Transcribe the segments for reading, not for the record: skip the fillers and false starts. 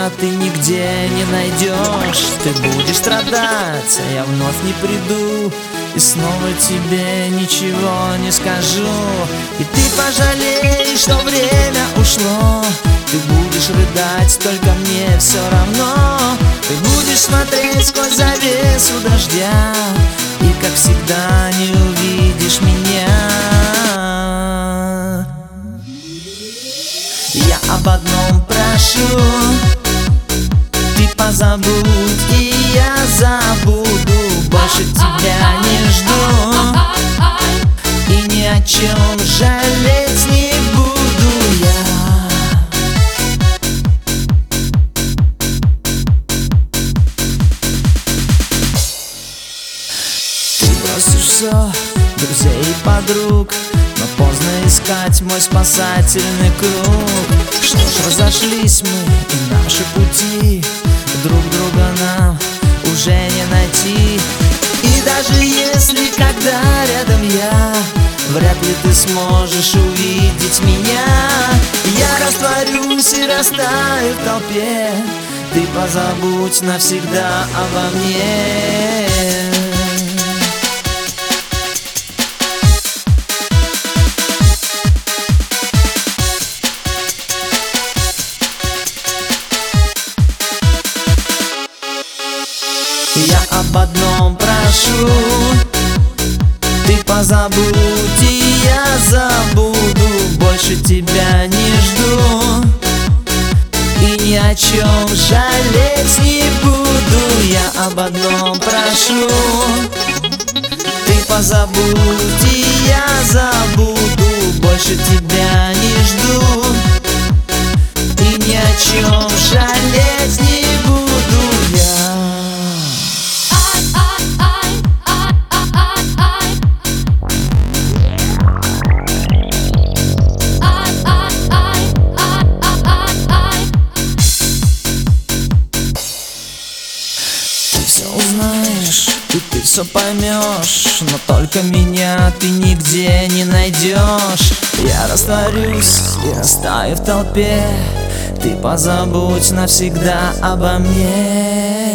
меня ты нигде не найдешь. Ты будешь страдать, а я вновь не приду, и снова тебе ничего не скажу. И ты пожалеешь, что время ушло. Ты будешь рыдать, только мне все равно. Ты будешь смотреть сквозь завесу дождя, и как всегда не увидишь меня. Я об одном прошу: ты позабудь, и я забуду. Больше тебя не жду, и ни о чем жалеть не буду я. Ты бросишь все, друзей и подруг, но поздно искать мой спасательный круг. Что ж, разошлись мы, и наши пути друг друга нам уже не найти. И даже если когда рядом я, вряд ли ты сможешь увидеть меня. Я растворюсь и растаю в толпе. Ты позабудь навсегда обо мне. Я об одном прошу: ты позабудь, и я забуду. Больше тебя не жду, и ни о чем жалеть не буду. Я об одном прошу: ты позабудь, и я забуду. Больше тебя не жду, и ни о чем жалеть не буду я. Все узнаешь, и ты все поймешь, но только меня ты нигде не найдешь. Я растворюсь и растаю в толпе. Ты позабудь навсегда обо мне.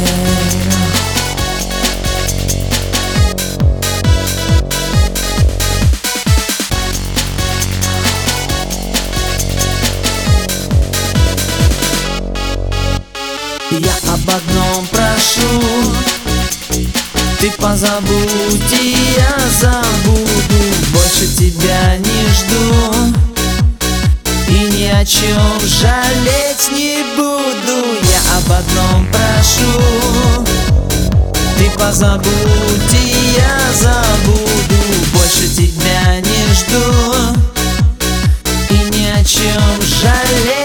Я об одном прошу: ты позабудь, и я забуду. Больше тебя не жду, и ни о чем жалеть не буду. Я об одном прошу: ты позабудь, и я забуду. Больше тебя не жду, и ни о чем жалеть